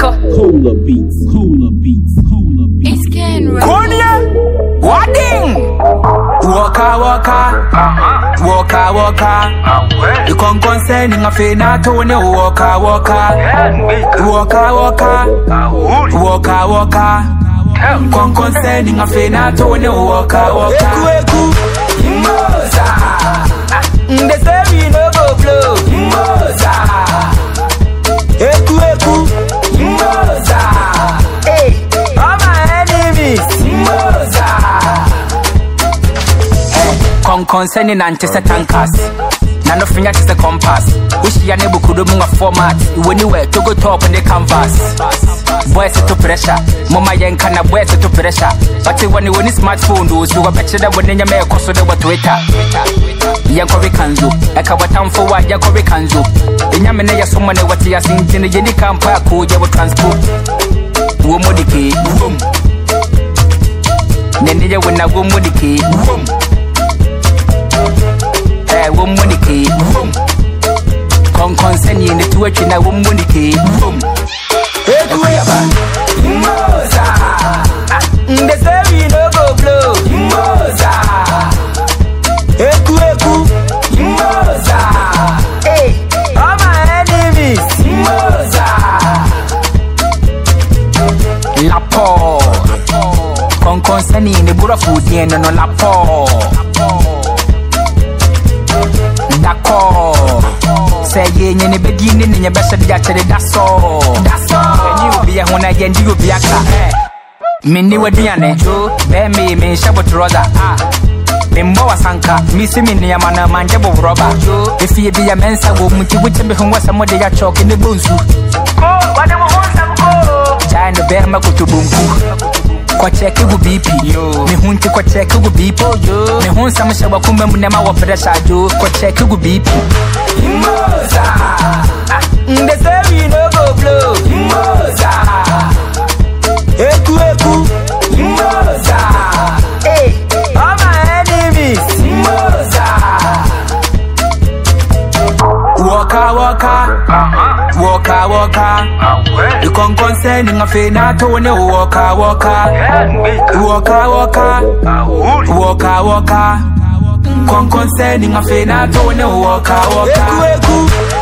Cola beats. It's Ken Ray. Konya, Wadding, Waka. You can't concerning a fena Tony, Waka. Con concerning a fena Tony, Waka. Moza, the same no go blow. Moza, Moza, hey, all my enemies. Moza, con concerning antecedent tankers. None of finger is the compass. Wish you are able to do a format. When you were to go top on the canvas. Boys to pressure. Mama Yankana boys to pressure. But when you win a smartphone, those who are better than when you make a cost of the Twitter. Yankori Kanzo, a Kawatam for what Yankori Kanzo. In Yamina, someone what you are seeing in the Jenny Campa, who you will transport. Womodiki, Nenia when I womodiki, Womuniki, con consent in the Twitch in a Womuniki. Moza, the same no go blow. Moza, Moza, hey, all my enemies. Moza, Lapo, con consent in the Burafu, and no Lapo. Say ye in the beginning in your best of the that's all. You be a one again, you be a car. Minnie would be an angel, bear me, Shabbat Rosa. Mimboa Sanka, Missy Minia Mana Manjabo Robber. If you be a mensa woman, you would tell me who was somebody a chalk in the bunsu. Oh, what I want some go. Giant bear Makutu Bunku. Kwacheki gubipi yo mihunti kwacheki gubipo yo mihunsa mshaba kumbe mnema wa pressure yo kwacheki gubipi Moza the same no go blow Moza Moza hey all my enemies Moza Waka you can concerning a fena Tony Waka con concerning a fena Tony Waka